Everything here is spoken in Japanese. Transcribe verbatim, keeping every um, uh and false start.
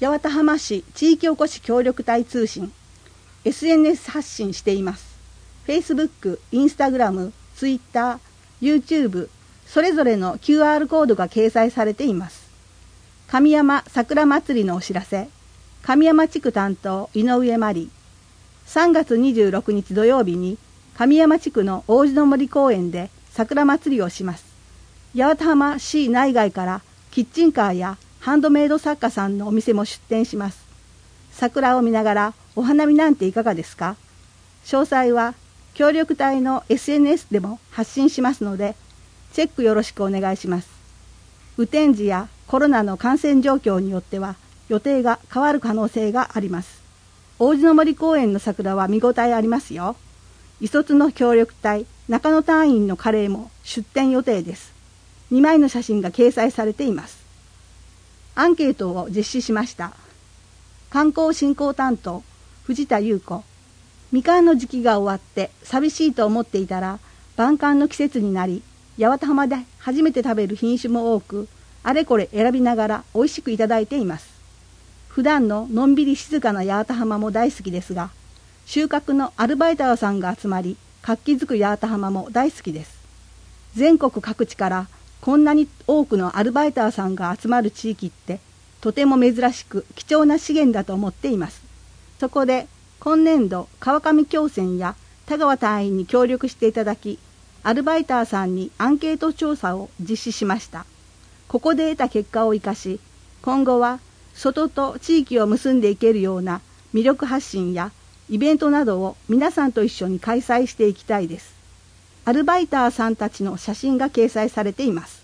八幡浜市地域おこし協力隊通信 エスエヌエス 発信しています。 Facebook、Instagram、Twitter、YouTube それぞれの キューアール コードが掲載されています。神山桜祭りのお知らせ。神山地区担当井上真理。さんがつにじゅうろくにち土曜日に神山地区の王子の森公園で桜祭りをします。八幡浜市内外からキッチンカーやハンドメイド作家さんのお店も出店します。桜を見ながらお花見なんていかがですか？詳細は協力隊の エスエヌエス でも発信しますので、チェックよろしくお願いします。雨天時やコロナの感染状況によっては予定が変わる可能性があります。王子の森公園の桜は見応えありますよ。い卒の協力隊中野隊員のカレーも出店予定です。にまいの写真が掲載されています。アンケートを実施しました。観光振興担当藤田優子。みかんの時期が終わって寂しいと思っていたら晩柑の季節になり、八幡浜で初めて食べる品種も多く、あれこれ選びながら美味しくいただいています。普段ののんびり静かな八幡浜も大好きですが、収穫のアルバイターさんが集まり活気づく八幡浜も大好きです。全国各地からこんなに多くのアルバイターさんが集まる地域ってとても珍しく貴重な資源だと思っています。そこで今年度川上共選や田川隊員に協力していただき、アルバイターさんにアンケート調査を実施しました。ここで得た結果を生かし、今後は外と地域を結んでいけるような魅力発信やイベントなどを皆さんと一緒に開催していきたいです。アルバイターさんたちの写真が掲載されています。